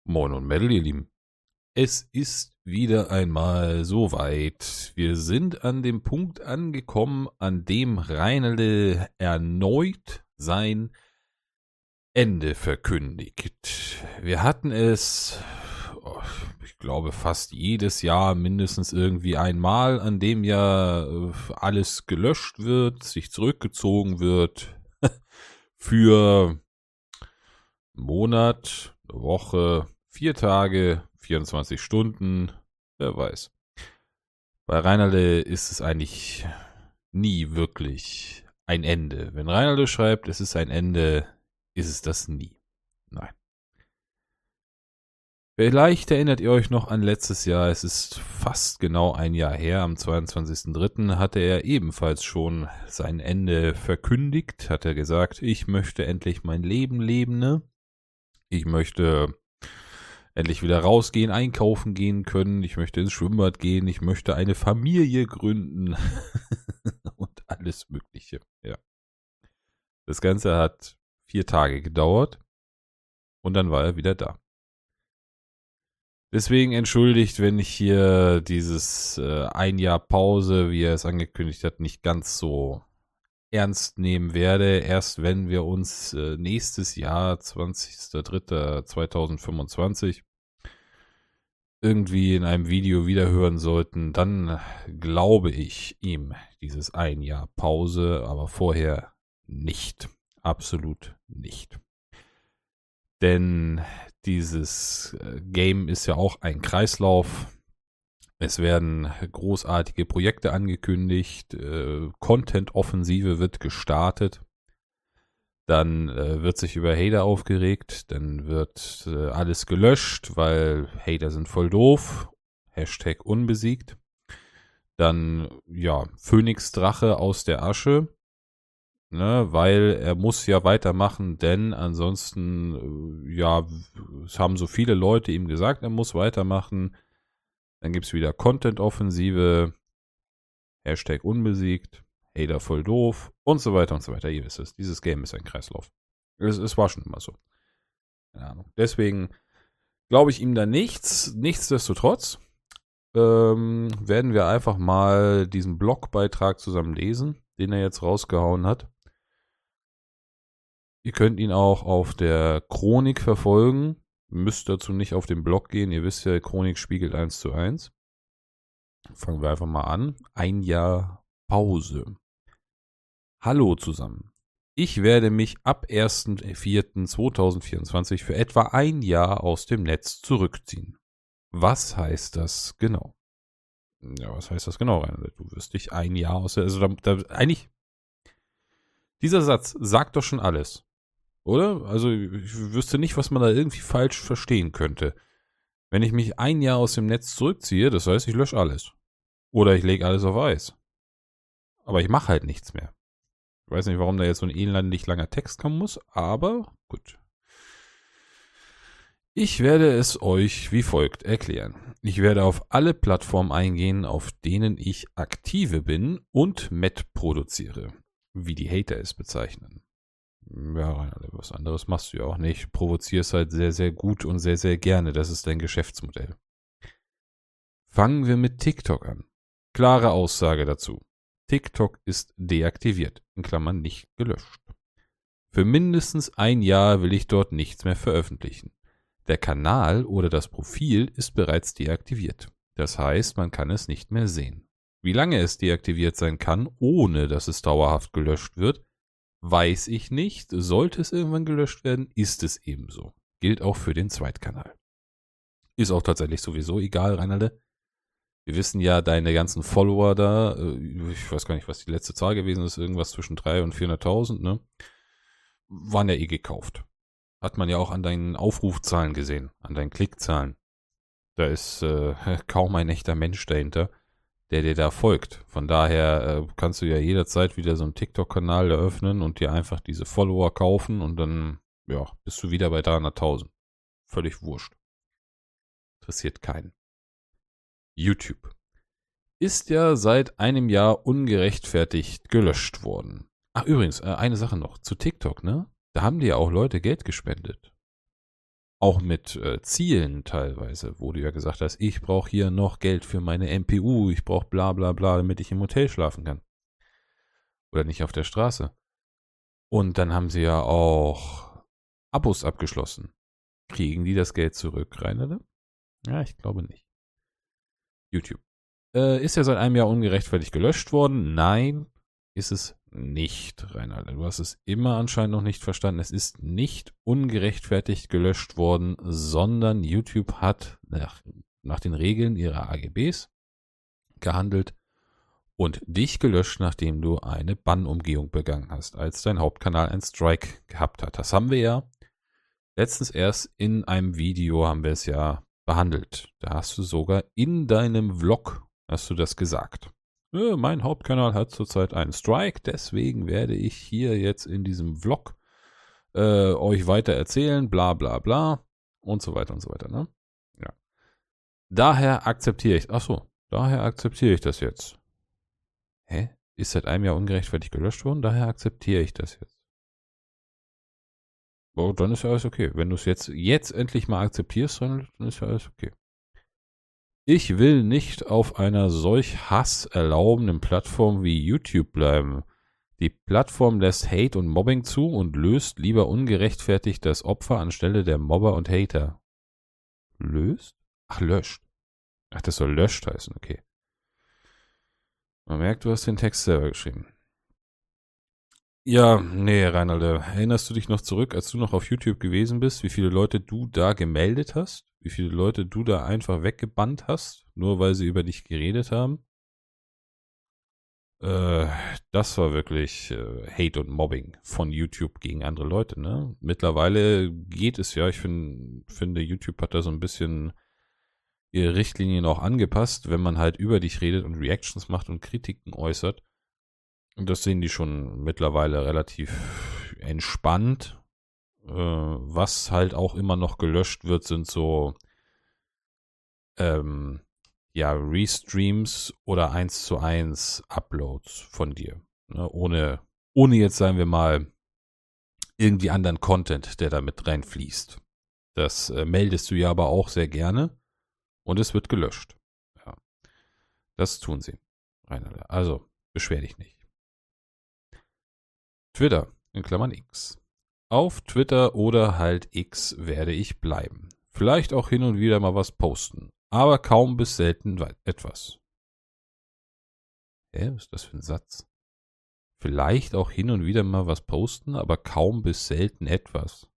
Moin und Mädel, ihr Lieben. Es ist wieder einmal soweit. Wir sind an dem Punkt angekommen, an dem Reinerle erneut sein Ende verkündigt. Wir hatten es, ich glaube, fast jedes Jahr mindestens irgendwie einmal, an dem ja alles gelöscht wird, sich zurückgezogen wird für einen Monat, eine Woche, 4 Tage, 24 Stunden, wer weiß. Bei Reinerle ist es eigentlich nie wirklich ein Ende. Wenn Reinerle schreibt, es ist ein Ende, ist es das nie. Nein. Vielleicht erinnert ihr euch noch an letztes Jahr, es ist fast genau ein Jahr her, am 22.03. hatte er ebenfalls schon sein Ende verkündigt, hat er gesagt, ich möchte endlich mein Leben leben, ne? Ich möchte endlich wieder rausgehen, einkaufen gehen können, ich möchte ins Schwimmbad gehen, ich möchte eine Familie gründen und alles Mögliche, ja. Das Ganze hat 4 Tage gedauert und dann war er wieder da. Deswegen entschuldigt, wenn ich hier dieses ein Jahr Pause, wie er es angekündigt hat, nicht ganz so ernst nehmen werde. Erst wenn wir uns nächstes Jahr, 20.03.2025, irgendwie in einem Video wiederhören sollten, dann glaube ich ihm dieses ein Jahr Pause, aber vorher nicht. Absolut nicht. Denn dieses Game ist ja auch ein Kreislauf. Es werden großartige Projekte angekündigt, Content-Offensive wird gestartet, dann wird sich über Hater aufgeregt, dann wird alles gelöscht, weil Hater sind voll doof, Hashtag unbesiegt. Dann, ja, Phönix-Drache aus der Asche, ne, weil er muss ja weitermachen, denn ansonsten, ja, es haben so viele Leute ihm gesagt, er muss weitermachen. Dann gibt es wieder Content-Offensive, Hashtag unbesiegt, Hater voll doof und so weiter und so weiter. Ihr wisst es, dieses Game ist ein Kreislauf. Es war schon immer so. Keine Ahnung. Deswegen glaube ich ihm da nichts. Nichtsdestotrotz werden wir einfach mal diesen Blogbeitrag zusammen lesen, den er jetzt rausgehauen hat. Ihr könnt ihn auch auf der Chronik verfolgen. Müsst dazu nicht auf den Blog gehen. Ihr wisst ja, Chronik spiegelt 1:1. Fangen wir einfach mal an. Ein Jahr Pause. Hallo zusammen. Ich werde mich ab 1.4.2024 für etwa ein Jahr aus dem Netz zurückziehen. Was heißt das genau? Ja, was heißt das genau, Rainer? Du wirst dich ein Jahr aus der... Also eigentlich... Dieser Satz sagt doch schon alles. Oder? Also ich wüsste nicht, was man da irgendwie falsch verstehen könnte. Wenn ich mich ein Jahr aus dem Netz zurückziehe, das heißt, ich lösche alles. Oder ich lege alles auf Eis. Aber ich mache halt nichts mehr. Ich weiß nicht, warum da jetzt so ein elendig langer Text kommen muss, aber gut. Ich werde es euch wie folgt erklären. Ich werde auf alle Plattformen eingehen, auf denen ich aktive bin und Met produziere, wie die Hater es bezeichnen. Ja, was anderes machst du ja auch nicht. Provozierst halt sehr, sehr gut und sehr, sehr gerne. Das ist dein Geschäftsmodell. Fangen wir mit TikTok an. Klare Aussage dazu. TikTok ist deaktiviert, in Klammern nicht gelöscht. Für mindestens ein Jahr will ich dort nichts mehr veröffentlichen. Der Kanal oder das Profil ist bereits deaktiviert. Das heißt, man kann es nicht mehr sehen. Wie lange es deaktiviert sein kann, ohne dass es dauerhaft gelöscht wird, weiß ich nicht. Sollte es irgendwann gelöscht werden, ist es ebenso. Gilt auch für den Zweitkanal. Ist auch tatsächlich sowieso egal, Reinalde. Wir wissen ja, deine ganzen Follower da, ich weiß gar nicht, was die letzte Zahl gewesen ist, irgendwas zwischen 300.000 und 400.000, ne? Waren ja eh gekauft. Hat man ja auch an deinen Aufrufzahlen gesehen, an deinen Klickzahlen. Da ist kaum ein echter Mensch dahinter, der dir da folgt. Von daher kannst du ja jederzeit wieder so einen TikTok-Kanal eröffnen und dir einfach diese Follower kaufen und dann, ja, bist du wieder bei 300.000. Völlig wurscht. Interessiert keinen. YouTube ist ja seit einem Jahr ungerechtfertigt gelöscht worden. Ach, übrigens, eine Sache noch zu TikTok, ne? Da haben dir ja auch Leute Geld gespendet. Auch mit Zielen teilweise, wo du ja gesagt hast, ich brauche hier noch Geld für meine MPU, ich brauche bla bla bla, damit ich im Hotel schlafen kann. Oder nicht auf der Straße. Und dann haben sie ja auch Abos abgeschlossen. Kriegen die das Geld zurück, Rainer? Ja, ich glaube nicht. YouTube. Ist ja seit einem Jahr ungerechtfertigt gelöscht worden? Nein, ist es nicht, Rainer. Du hast es immer anscheinend noch nicht verstanden. Es ist nicht ungerechtfertigt gelöscht worden, sondern YouTube hat nach den Regeln ihrer AGBs gehandelt und dich gelöscht, nachdem du eine Bannumgehung begangen hast, als dein Hauptkanal einen Strike gehabt hat. Das haben wir ja letztens erst in einem Video haben wir es ja behandelt. Da hast du sogar in deinem Vlog hast du das gesagt. Mein Hauptkanal hat zurzeit einen Strike, deswegen werde ich hier jetzt in diesem Vlog euch weiter erzählen, bla bla bla und so weiter, ne? Ja. Daher akzeptiere ich das jetzt. Hä? Ist seit einem Jahr ungerechtfertigt gelöscht worden, daher akzeptiere ich das jetzt. Oh, dann ist ja alles okay. Wenn du es jetzt endlich mal akzeptierst, dann ist ja alles okay. Ich will nicht auf einer solch hasserlaubenden Plattform wie YouTube bleiben. Die Plattform lässt Hate und Mobbing zu und löst lieber ungerechtfertigt das Opfer anstelle der Mobber und Hater. Löst? Ach, löscht. Ach, das soll löscht heißen, okay. Man merkt, du hast den Text selber geschrieben. Ja, nee, Reinhold, erinnerst du dich noch zurück, als du noch auf YouTube gewesen bist, wie viele Leute du da gemeldet hast? Wie viele Leute du da einfach weggebannt hast, nur weil sie über dich geredet haben? Das war wirklich Hate und Mobbing von YouTube gegen andere Leute, ne? Mittlerweile geht es ja, ich finde, YouTube hat da so ein bisschen ihre Richtlinien auch angepasst, wenn man halt über dich redet und Reactions macht und Kritiken äußert. Und das sehen die schon mittlerweile relativ entspannt. Was halt auch immer noch gelöscht wird, sind so Restreams oder 1:1 Uploads von dir. Ne? Ohne jetzt, sagen wir mal, irgendwie anderen Content, der da mit reinfließt. Das meldest du ja aber auch sehr gerne und es wird gelöscht. Ja. Das tun sie. Also, beschwer dich nicht. Twitter, in Klammern X. Auf Twitter oder halt X werde ich bleiben. Vielleicht auch hin und wieder mal was posten, aber kaum bis selten etwas. Was ist das für ein Satz? Vielleicht auch hin und wieder mal was posten, aber kaum bis selten etwas.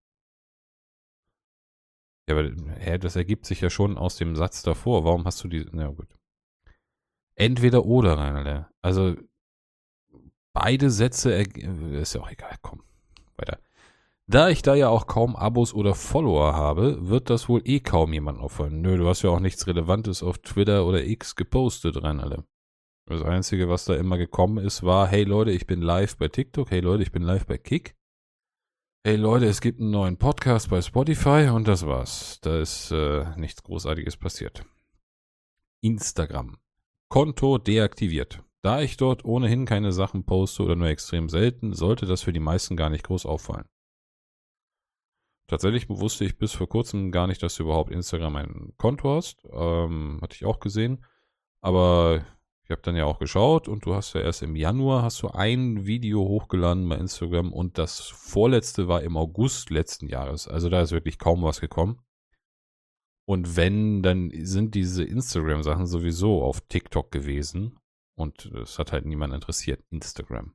Ja, aber das ergibt sich ja schon aus dem Satz davor. Warum hast du die... Na gut. Entweder oder, Rainer. Also beide Sätze... Ist ja auch egal, komm. Weiter. Da ich da ja auch kaum Abos oder Follower habe, wird das wohl eh kaum jemand auffallen. Nö, du hast ja auch nichts Relevantes auf Twitter oder X gepostet, Rainer. Das Einzige, was da immer gekommen ist, war, hey Leute, ich bin live bei TikTok, hey Leute, ich bin live bei Kick. Hey Leute, es gibt einen neuen Podcast bei Spotify und das war's. Da ist nichts Großartiges passiert. Instagram. Konto deaktiviert. Da ich dort ohnehin keine Sachen poste oder nur extrem selten, sollte das für die meisten gar nicht groß auffallen. Tatsächlich wusste ich bis vor kurzem gar nicht, dass du überhaupt Instagram ein Konto hast. Hatte ich auch gesehen. Aber ich habe dann ja auch geschaut und du hast ja erst im Januar hast du ein Video hochgeladen bei Instagram und das vorletzte war im August letzten Jahres. Also da ist wirklich kaum was gekommen. Und wenn, dann sind diese Instagram-Sachen sowieso auf TikTok gewesen und das hat halt niemand interessiert. Instagram.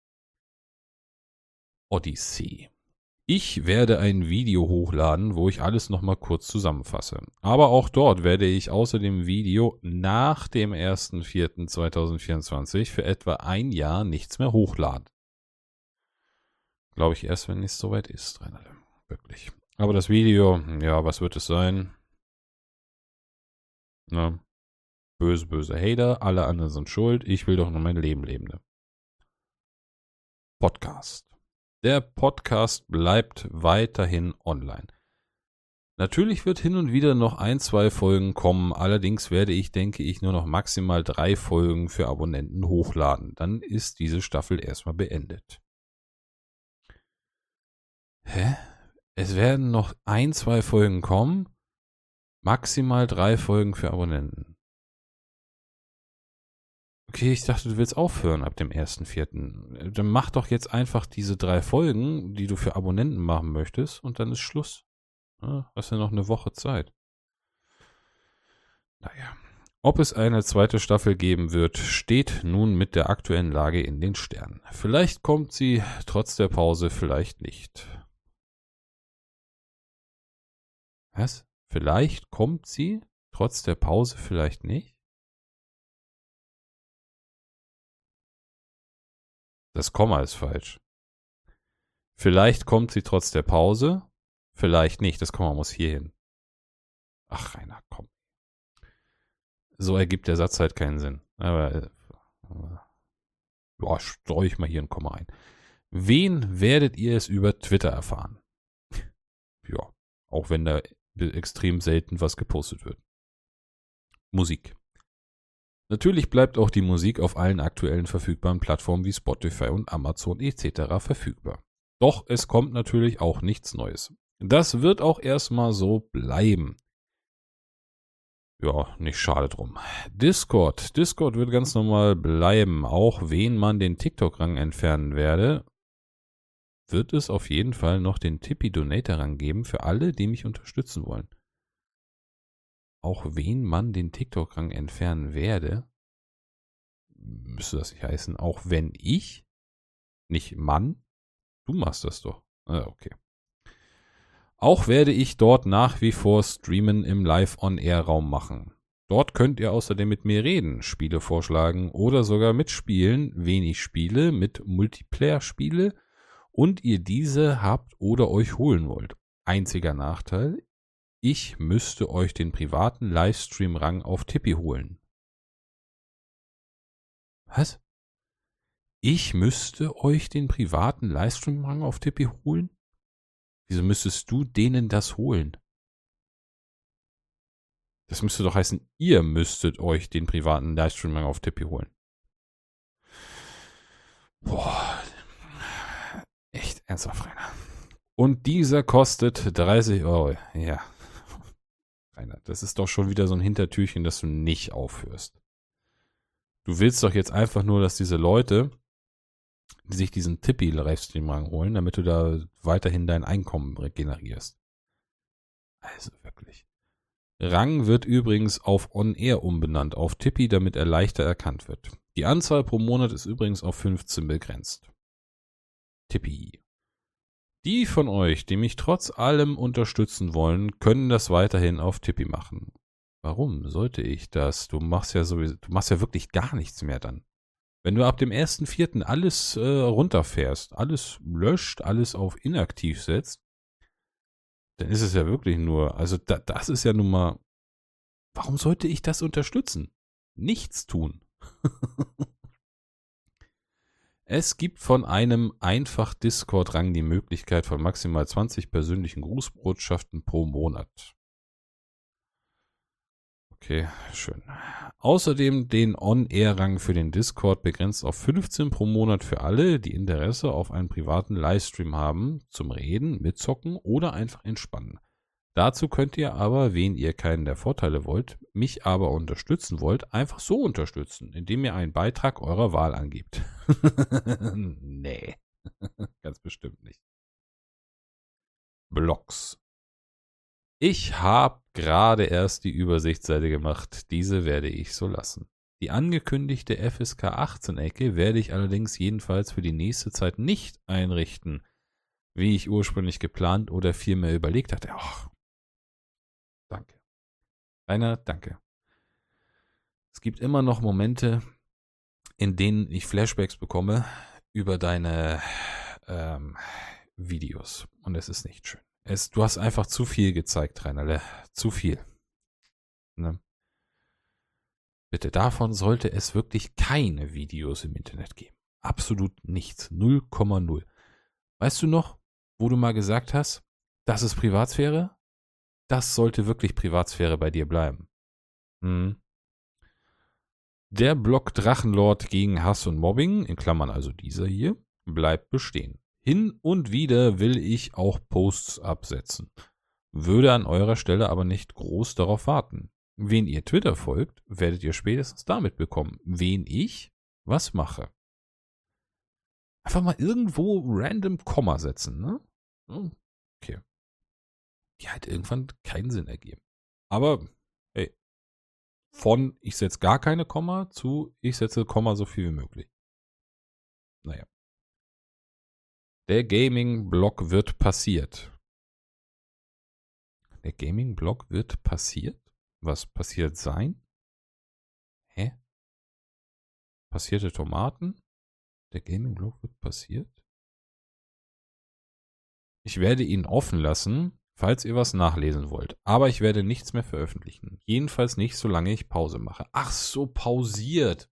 Odyssey. Ich werde ein Video hochladen, wo ich alles nochmal kurz zusammenfasse. Aber auch dort werde ich außer dem Video nach dem 1.4.2024 für etwa ein Jahr nichts mehr hochladen. Glaube ich erst, wenn es soweit ist, Rainer. Wirklich. Aber das Video, ja, was wird es sein? Na, böse, böse Hater, alle anderen sind schuld, ich will doch nur mein Leben leben. Ne? Podcast. Der Podcast bleibt weiterhin online. Natürlich wird hin und wieder noch 1-2 Folgen kommen, allerdings werde ich, denke ich, nur noch maximal 3 Folgen für Abonnenten hochladen. Dann ist diese Staffel erstmal beendet. Hä? Es werden noch 1, 2 Folgen kommen. Maximal 3 Folgen für Abonnenten. Okay, ich dachte, du willst aufhören ab dem 1.4. Dann mach doch jetzt einfach diese 3 Folgen, die du für Abonnenten machen möchtest, und dann ist Schluss. Ja, hast ja noch eine Woche Zeit. Naja. Ob es eine zweite Staffel geben wird, steht nun mit der aktuellen Lage in den Sternen. Vielleicht kommt sie trotz der Pause, vielleicht nicht. Was? Vielleicht kommt sie trotz der Pause, vielleicht nicht? Das Komma ist falsch. Vielleicht kommt sie trotz der Pause, vielleicht nicht. Das Komma muss hier hin. Ach, Rainer, komm. So ergibt der Satz halt keinen Sinn. Aber ja, streue ich mal hier ein Komma ein. Wen werdet ihr es über Twitter erfahren? Ja, auch wenn da extrem selten was gepostet wird. Musik. Natürlich bleibt auch die Musik auf allen aktuellen verfügbaren Plattformen wie Spotify und Amazon etc. verfügbar. Doch es kommt natürlich auch nichts Neues. Das wird auch erstmal so bleiben. Ja, nicht schade drum. Discord wird ganz normal bleiben. Auch wen man den TikTok-Rang entfernen werde, wird es auf jeden Fall noch den Tippi-Donator-Rang geben für alle, die mich unterstützen wollen. Auch wen man den TikTok-Rang entfernen werde, müsste das nicht heißen, auch wenn ich, nicht Mann, du machst das doch. Ah, okay. Auch werde ich dort nach wie vor Streamen im Live-on-Air-Raum machen. Dort könnt ihr außerdem mit mir reden, Spiele vorschlagen oder sogar mitspielen, wen ich spiele, mit Multiplayer spiele und ihr diese habt oder euch holen wollt. Einziger Nachteil, ich müsste euch den privaten Livestream-Rang auf Tippi holen. Was? Ich müsste euch den privaten Livestream-Rang auf Tippi holen? Wieso müsstest du denen das holen? Das müsste doch heißen, ihr müsstet euch den privaten Livestream-Rang auf Tippi holen. Boah. Echt ernsthaft, Rainer. Und dieser kostet 30 Euro. Ja. Rainer, das ist doch schon wieder so ein Hintertürchen, dass du nicht aufhörst. Du willst doch jetzt einfach nur, dass diese Leute, die sich diesen Tippi-Livestream-Rang holen, damit du da weiterhin dein Einkommen generierst. Also wirklich. Rang wird übrigens auf On-Air umbenannt, auf Tippi, damit er leichter erkannt wird. Die Anzahl pro Monat ist übrigens auf 15 begrenzt. Tippi. Die von euch, die mich trotz allem unterstützen wollen, können das weiterhin auf Tippi machen. Warum sollte ich das? Du machst ja wirklich gar nichts mehr dann. Wenn du ab dem 1.4. alles runterfährst, alles löscht, alles auf inaktiv setzt, dann ist es ja wirklich nur, also das ist ja nun mal, warum sollte ich das unterstützen? Nichts tun. Es gibt von einem Einfach-Discord-Rang die Möglichkeit von maximal 20 persönlichen Grußbotschaften pro Monat. Okay, schön. Außerdem den On-Air-Rang für den Discord begrenzt auf 15 pro Monat für alle, die Interesse auf einen privaten Livestream haben, zum Reden, mitzocken oder einfach entspannen. Dazu könnt ihr aber, wen ihr keinen der Vorteile wollt, mich aber unterstützen wollt, einfach so unterstützen, indem ihr einen Beitrag eurer Wahl angebt. Nee, ganz bestimmt nicht. Blogs. Ich habe gerade erst die Übersichtsseite gemacht. Diese werde ich so lassen. Die angekündigte FSK 18-Ecke werde ich allerdings jedenfalls für die nächste Zeit nicht einrichten, wie ich ursprünglich geplant oder vielmehr überlegt hatte. Ach, danke. Rainer, danke. Es gibt immer noch Momente, in denen ich Flashbacks bekomme über deine Videos. Und es ist nicht schön. Du hast einfach zu viel gezeigt, Rainer. Zu viel. Ne? Bitte, davon sollte es wirklich keine Videos im Internet geben. Absolut nichts. 0,0. Weißt du noch, wo du mal gesagt hast, das ist Privatsphäre? Das sollte wirklich Privatsphäre bei dir bleiben. Der Blog Drachenlord gegen Hass und Mobbing, in Klammern also dieser hier, bleibt bestehen. Hin und wieder will ich auch Posts absetzen. Würde an eurer Stelle aber nicht groß darauf warten. Wen ihr Twitter folgt, werdet ihr spätestens damit bekommen, wen ich was mache. Einfach mal irgendwo random Komma setzen, ne? Okay. Die halt irgendwann keinen Sinn ergeben. Aber, hey, von ich setze gar keine Komma zu ich setze Komma so viel wie möglich. Naja. Der Gaming-Blog wird passiert. Der Gaming-Blog wird passiert? Was passiert sein? Hä? Passierte Tomaten? Der Gaming-Blog wird passiert? Ich werde ihn offen lassen, falls ihr was nachlesen wollt. Aber ich werde nichts mehr veröffentlichen. Jedenfalls nicht, solange ich Pause mache. Ach so, pausiert.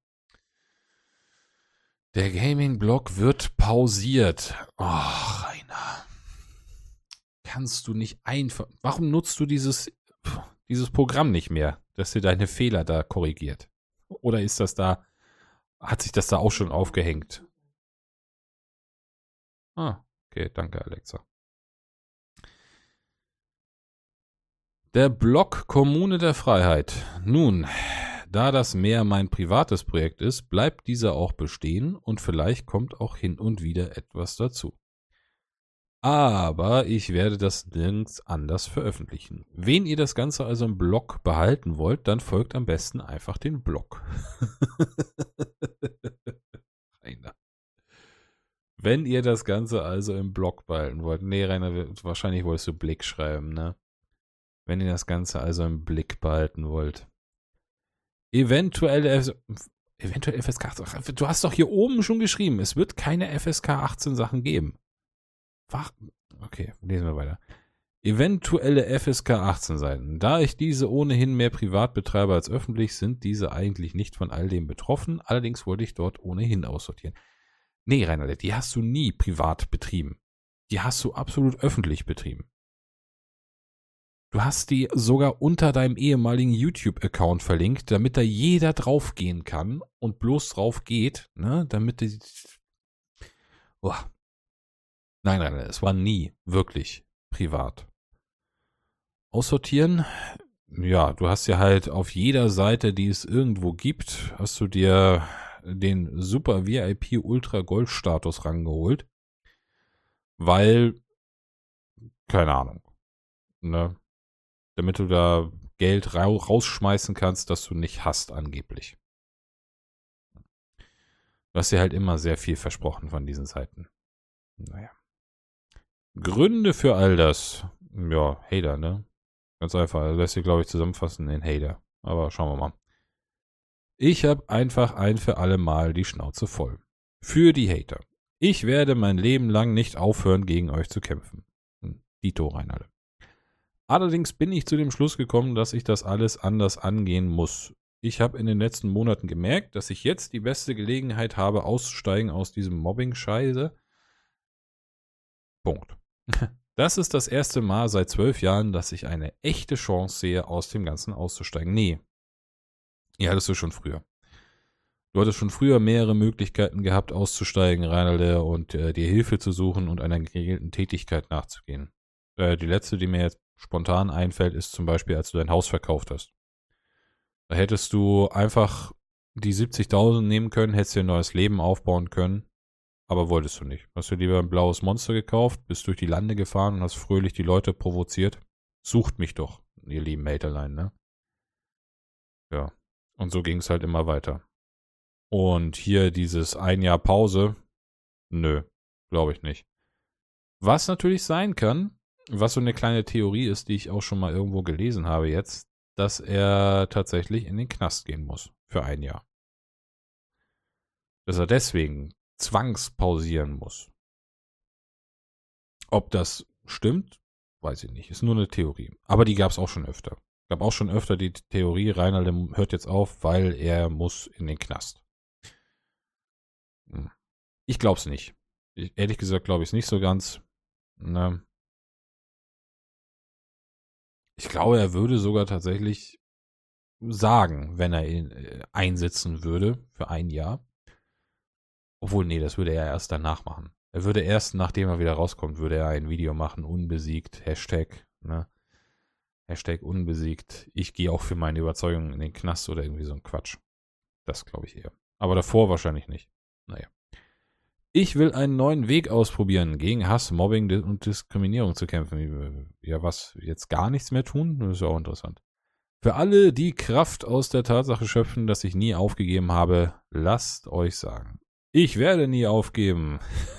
Der Gaming-Blog wird pausiert. Oh, Rainer. Kannst du nicht einfach... Warum nutzt du dieses Programm nicht mehr, dass dir deine Fehler da korrigiert? Oder ist das da... Hat sich das da auch schon aufgehängt? Ah, okay, danke Alexa. Der Blog Kommune der Freiheit. Nun, da das mehr mein privates Projekt ist, bleibt dieser auch bestehen und vielleicht kommt auch hin und wieder etwas dazu. Aber ich werde das nirgends anders veröffentlichen. Wen ihr das Ganze also im Blog behalten wollt, dann folgt am besten einfach den Blog. Rainer. Wenn ihr das Ganze also im Blog behalten wollt. Nee, Rainer, wahrscheinlich wolltest du Blick schreiben, ne? Wenn ihr das Ganze also im Blick behalten wollt. Eventuell FSK 18. Du hast doch hier oben schon geschrieben, es wird keine FSK 18 Sachen geben. Okay, lesen wir weiter. Eventuelle FSK 18 Seiten. Da ich diese ohnehin mehr privat betreibe als öffentlich, sind diese eigentlich nicht von all dem betroffen. Allerdings wollte ich dort ohnehin aussortieren. Nee, Rainer, die hast du nie privat betrieben. Die hast du absolut öffentlich betrieben. Du hast die sogar unter deinem ehemaligen YouTube-Account verlinkt, damit da jeder draufgehen kann und bloß drauf geht, ne, damit die... Oh. Nein, es war nie wirklich privat. Aussortieren? Ja, du hast ja halt auf jeder Seite, die es irgendwo gibt, hast du dir den Super VIP Ultra Gold Status rangeholt, weil, keine Ahnung, ne, damit du da Geld rausschmeißen kannst, das du nicht hast angeblich. Du hast dir halt immer sehr viel versprochen von diesen Seiten. Naja. Gründe für all das. Ja, Hater, ne? Ganz einfach. Lässt sich, glaube ich, zusammenfassen in Hater. Aber schauen wir mal. Ich habe einfach ein für alle Mal die Schnauze voll. Für die Hater. Ich werde mein Leben lang nicht aufhören, gegen euch zu kämpfen. Dito Reinhardt. Allerdings bin ich zu dem Schluss gekommen, dass ich das alles anders angehen muss. Ich habe in den letzten Monaten gemerkt, dass ich jetzt die beste Gelegenheit habe, auszusteigen aus diesem Mobbing-Scheiße. Punkt. Das ist das erste Mal seit 12 Jahren, dass ich eine echte Chance sehe, aus dem Ganzen auszusteigen. Nee. Ja, hattest du schon früher. Du hattest schon früher mehrere Möglichkeiten gehabt, auszusteigen, Reinalde, und dir Hilfe zu suchen und einer geregelten Tätigkeit nachzugehen. Die letzte, die mir jetzt spontan einfällt, ist zum Beispiel, als du dein Haus verkauft hast. Da hättest du einfach die 70.000 nehmen können, hättest dir ein neues Leben aufbauen können, aber wolltest du nicht. Hast du lieber ein blaues Monster gekauft, bist durch die Lande gefahren und hast fröhlich die Leute provoziert. Sucht mich doch, ihr lieben Haterlein, ne? Ja, und so ging es halt immer weiter. Und hier dieses ein Jahr Pause, nö, glaube ich nicht. Was natürlich sein kann, was so eine kleine Theorie ist, die ich auch schon mal irgendwo gelesen habe jetzt, dass er tatsächlich in den Knast gehen muss für ein Jahr. Dass er deswegen zwangspausieren muss. Ob das stimmt, weiß ich nicht. Ist nur eine Theorie. Aber die gab es auch schon öfter. Gab auch schon öfter die Theorie, Reinhard hört jetzt auf, weil er muss in den Knast. Ich glaube es nicht. Ehrlich gesagt glaube ich es nicht so ganz. Ne? Ich glaube, er würde sogar tatsächlich sagen, wenn er ihn einsetzen würde für ein Jahr. Obwohl, nee, das würde er erst danach machen. Er würde erst, nachdem er wieder rauskommt, würde er ein Video machen, unbesiegt, Hashtag, ne? Hashtag unbesiegt. Ich gehe auch für meine Überzeugung in den Knast oder irgendwie so ein Quatsch. Das glaube ich eher. Aber davor wahrscheinlich nicht. Naja. Ich will einen neuen Weg ausprobieren, gegen Hass, Mobbing und Diskriminierung zu kämpfen. Ja, was? Jetzt gar nichts mehr tun? Das ist ja auch interessant. Für alle, die Kraft aus der Tatsache schöpfen, dass ich nie aufgegeben habe, lasst euch sagen. Ich werde nie aufgeben.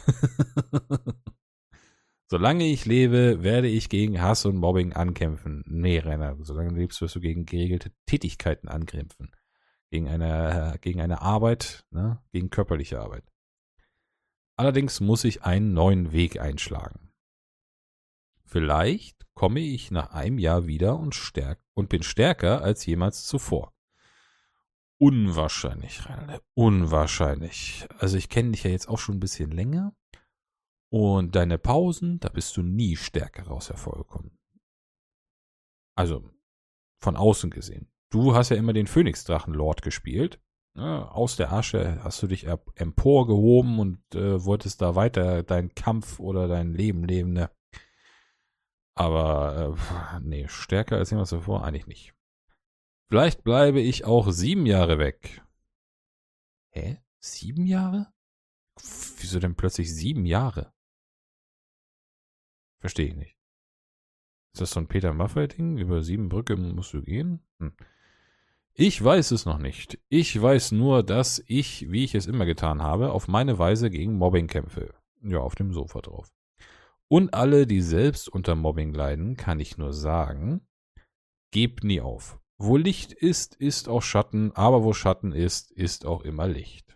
Solange ich lebe, werde ich gegen Hass und Mobbing ankämpfen. Nee, Rainer, solange du lebst, wirst du gegen geregelte Tätigkeiten ankämpfen. Gegen eine Arbeit, ne? Gegen körperliche Arbeit. Allerdings muss ich einen neuen Weg einschlagen. Vielleicht komme ich nach einem Jahr wieder und bin stärker als jemals zuvor. Unwahrscheinlich, Rainer, unwahrscheinlich. Also ich kenne dich ja jetzt auch schon ein bisschen länger. Und deine Pausen, da bist du nie stärker raus hervorgekommen. Also, von außen gesehen. Du hast ja immer den Phönixdrachenlord gespielt. Ja, aus der Asche hast du dich emporgehoben und wolltest da weiter deinen Kampf oder dein Leben leben. Ne? Aber, nee, stärker als jemals zuvor eigentlich nicht. Vielleicht bleibe ich auch 7 Jahre weg. Hä? 7 Jahre? Wieso denn plötzlich 7 Jahre? Verstehe ich nicht. Ist das so ein Peter Maffay-Ding? Über 7 Brücken musst du gehen? Ich weiß es noch nicht. Ich weiß nur, dass ich, wie ich es immer getan habe, auf meine Weise gegen Mobbing kämpfe. Ja, auf dem Sofa drauf. Und alle, die selbst unter Mobbing leiden, kann ich nur sagen, gebt nie auf. Wo Licht ist, ist auch Schatten, aber wo Schatten ist, ist auch immer Licht.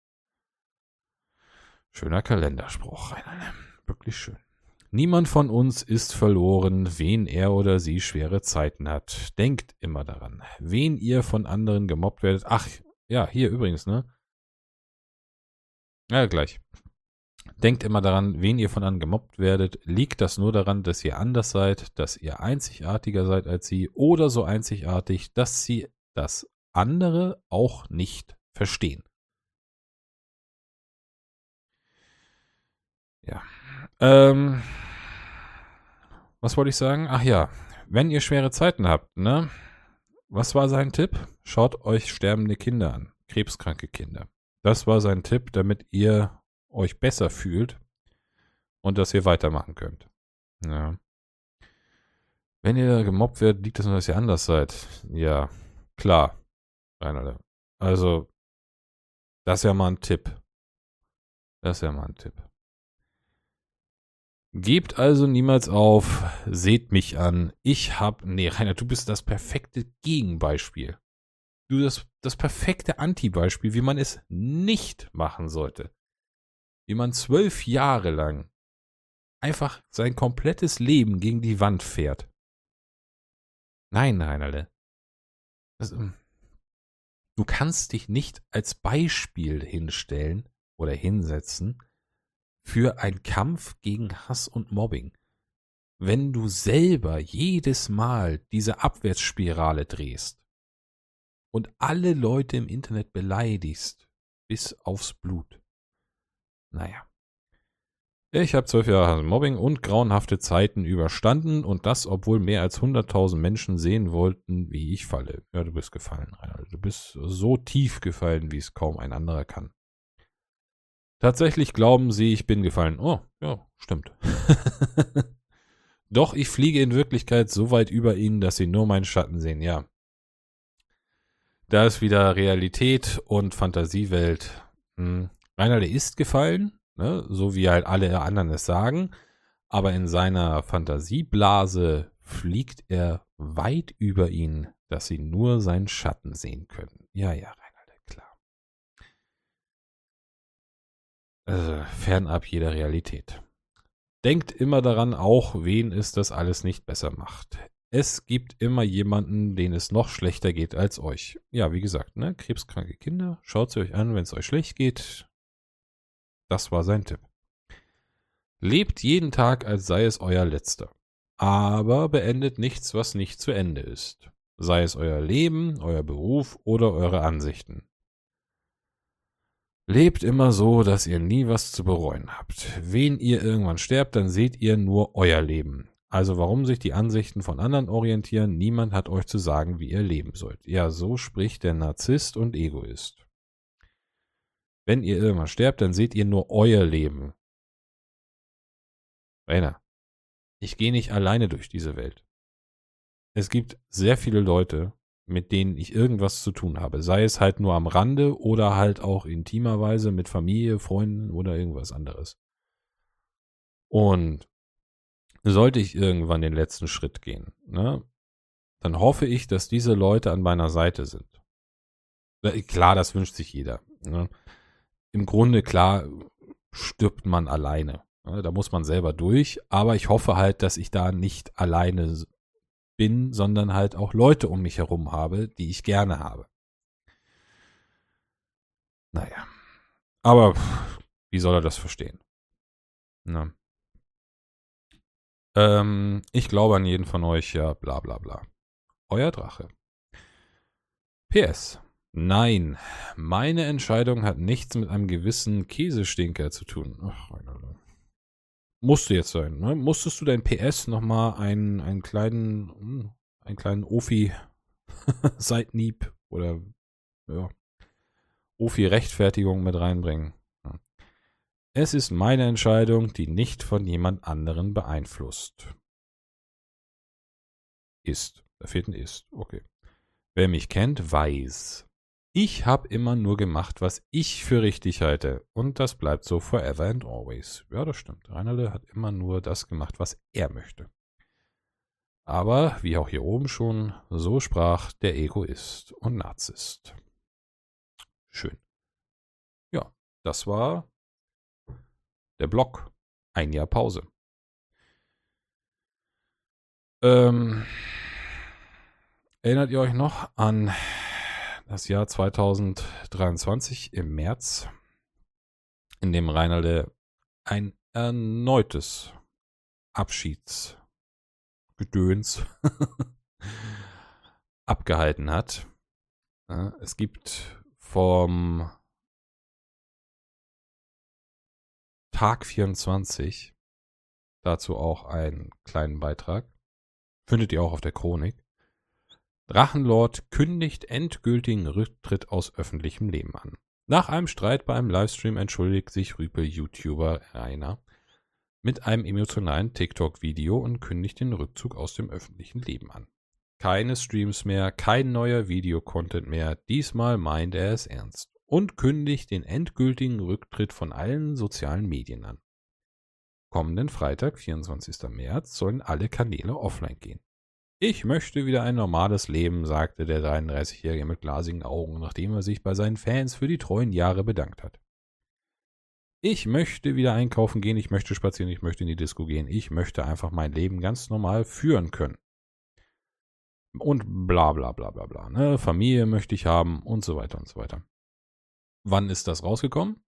Schöner Kalenderspruch, Rainer. Wirklich schön. Niemand von uns ist verloren, wen er oder sie schwere Zeiten hat. Denkt immer daran, wen ihr von anderen gemobbt werdet. Ach, ja, hier übrigens, ne? Ja, gleich. Denkt immer daran, wen ihr von anderen gemobbt werdet. Liegt das nur daran, dass ihr anders seid, dass ihr einzigartiger seid als sie oder so einzigartig, dass sie das andere auch nicht verstehen? Ja. Was wollte ich sagen? Ach ja, wenn ihr schwere Zeiten habt, ne? Was war sein Tipp? Schaut euch sterbende Kinder an, krebskranke Kinder. Das war sein Tipp, damit ihr euch besser fühlt und dass ihr weitermachen könnt. Ja. Wenn ihr gemobbt werdet, liegt das nur, dass ihr anders seid. Ja, klar. Reinhard. Also, das ist ja mal ein Tipp. Das ist ja mal ein Tipp. Gebt also niemals auf, seht mich an. Nee, Rainer, du bist das perfekte Gegenbeispiel. Du das perfekte Antibeispiel, wie man es nicht machen sollte. Wie man 12 Jahre lang einfach sein komplettes Leben gegen die Wand fährt. Nein, Reinalde. Du kannst dich nicht als Beispiel hinstellen oder hinsetzen für einen Kampf gegen Hass und Mobbing. Wenn du selber jedes Mal diese Abwärtsspirale drehst und alle Leute im Internet beleidigst bis aufs Blut. Naja. Ich habe 12 Jahre Mobbing und grauenhafte Zeiten überstanden und das, obwohl mehr als 100.000 Menschen sehen wollten, wie ich falle. Ja, du bist gefallen, Reinhard. Du bist so tief gefallen, wie es kaum ein anderer kann. Tatsächlich glauben sie, ich bin gefallen. Oh, ja, stimmt. Doch ich fliege in Wirklichkeit so weit über ihnen, dass sie nur meinen Schatten sehen, ja. Da ist wieder Realität und Fantasiewelt. Reinhard ist gefallen, ne? So wie halt alle anderen es sagen, aber in seiner Fantasieblase fliegt er weit über ihn, dass sie nur seinen Schatten sehen können. Ja, Reinhard, klar. Fernab jeder Realität. Denkt immer daran, auch wen es das alles nicht besser macht. Es gibt immer jemanden, denen es noch schlechter geht als euch. Ja, wie gesagt, ne, krebskranke Kinder, schaut sie euch an, wenn es euch schlecht geht. Das war sein Tipp. Lebt jeden Tag, als sei es euer letzter. Aber beendet nichts, was nicht zu Ende ist. Sei es euer Leben, euer Beruf oder eure Ansichten. Lebt immer so, dass ihr nie was zu bereuen habt. Wen ihr irgendwann sterbt, dann seht ihr nur euer Leben. Also warum sich die Ansichten von anderen orientieren? Niemand hat euch zu sagen, wie ihr leben sollt. Ja, so spricht der Narzisst und Egoist. Wenn ihr irgendwann sterbt, dann seht ihr nur euer Leben. Rainer, ich gehe nicht alleine durch diese Welt. Es gibt sehr viele Leute, mit denen ich irgendwas zu tun habe. Sei es halt nur am Rande oder halt auch intimerweise mit Familie, Freunden oder irgendwas anderes. Und sollte ich irgendwann den letzten Schritt gehen, ne, dann hoffe ich, dass diese Leute an meiner Seite sind. Klar, das wünscht sich jeder. Ne? Im Grunde, klar, stirbt man alleine. Ne? Da muss man selber durch. Aber ich hoffe halt, dass ich da nicht alleine bin, sondern halt auch Leute um mich herum habe, die ich gerne habe. Naja. Aber wie soll er das verstehen? Ne? Ich glaube an jeden von euch, ja, bla bla bla. Euer Drache. PS. Nein, meine Entscheidung hat nichts mit einem gewissen Käsestinker zu tun. Ach, musste jetzt sein, ne? Musstest du dein PS nochmal einen kleinen Ofi Seitnieb oder ja, Ofi-Rechtfertigung mit reinbringen? Ja. Es ist meine Entscheidung, die nicht von jemand anderen beeinflusst. Ist. Da fehlt ein Ist. Okay. Wer mich kennt, weiß. Ich habe immer nur gemacht, was ich für richtig halte. Und das bleibt so forever and always. Ja, das stimmt. Reinerle hat immer nur das gemacht, was er möchte. Aber, wie auch hier oben schon, so sprach der Egoist und Narzisst. Schön. Ja, das war der Blog. Ein Jahr Pause. Erinnert ihr euch noch an das Jahr 2023 im März, in dem Reinerle ein erneutes Abschiedsgedöns abgehalten hat? Es gibt vom Tag 24 dazu auch einen kleinen Beitrag. Findet ihr auch auf der Chronik. Drachenlord kündigt endgültigen Rücktritt aus öffentlichem Leben an. Nach einem Streit bei einem Livestream entschuldigt sich Rüpel-YouTuber Rainer mit einem emotionalen TikTok-Video und kündigt den Rückzug aus dem öffentlichen Leben an. Keine Streams mehr, kein neuer Videocontent mehr, diesmal meint er es ernst und kündigt den endgültigen Rücktritt von allen sozialen Medien an. Kommenden Freitag, 24. März, sollen alle Kanäle offline gehen. Ich möchte wieder ein normales Leben, sagte der 33-Jährige mit glasigen Augen, nachdem er sich bei seinen Fans für die treuen Jahre bedankt hat. Ich möchte wieder einkaufen gehen, ich möchte spazieren, ich möchte in die Disco gehen, ich möchte einfach mein Leben ganz normal führen können. Und bla bla bla bla bla. Ne? Familie möchte ich haben und so weiter und so weiter. Wann ist das rausgekommen?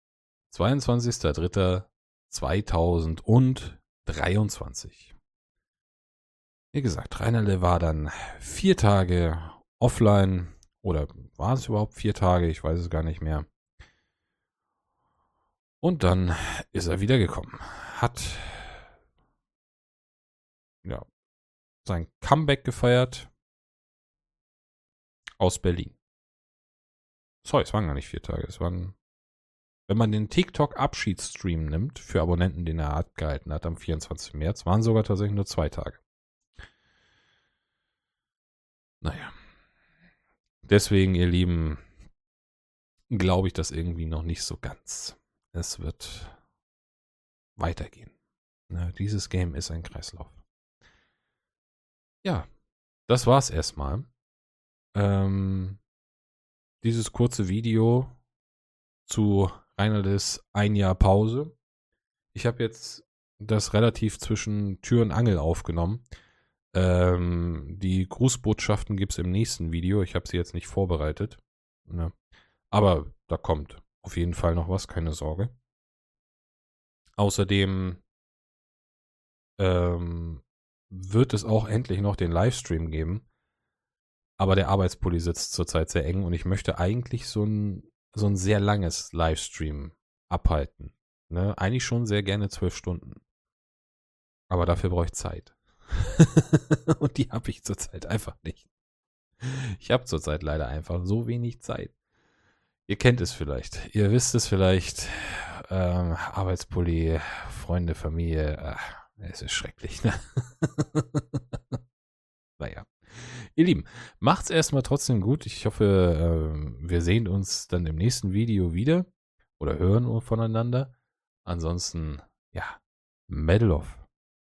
22.03.2023. Wie gesagt, Reinerle war dann 4 Tage offline. Oder war es überhaupt 4 Tage? Ich weiß es gar nicht mehr. Und dann ist er wiedergekommen. Hat ja sein Comeback gefeiert aus Berlin. Sorry, es waren gar nicht 4 Tage. Es waren, wenn man den TikTok-Abschiedsstream nimmt, für Abonnenten, den er abgehalten hat am 24. März, waren sogar tatsächlich nur 2 Tage. Naja. Deswegen, ihr Lieben, glaube ich das irgendwie noch nicht so ganz. Es wird weitergehen. Ja, dieses Game ist ein Kreislauf. Ja, das war's erstmal. Dieses kurze Video zu Reinerles ein Jahr Pause. Ich habe jetzt das relativ zwischen Tür und Angel aufgenommen. Die Grußbotschaften gibt es im nächsten Video. Ich habe sie jetzt nicht vorbereitet. Ne? Aber da kommt auf jeden Fall noch was, keine Sorge. Außerdem wird es auch endlich noch den Livestream geben. Aber der Arbeitspulli sitzt zurzeit sehr eng und ich möchte eigentlich so so ein sehr langes Livestream abhalten. Ne? Eigentlich schon sehr gerne 12 Stunden. Aber dafür brauche ich Zeit. Und die habe ich zurzeit einfach nicht. Ich habe zurzeit leider einfach so wenig Zeit. Ihr kennt es vielleicht. Ihr wisst es vielleicht. Arbeitspulli, Freunde, Familie. Es ist schrecklich. Ne? Naja. Ihr Lieben, macht's erstmal trotzdem gut. Ich hoffe, wir sehen uns dann im nächsten Video wieder. Oder hören voneinander. Ansonsten, ja, Medal off.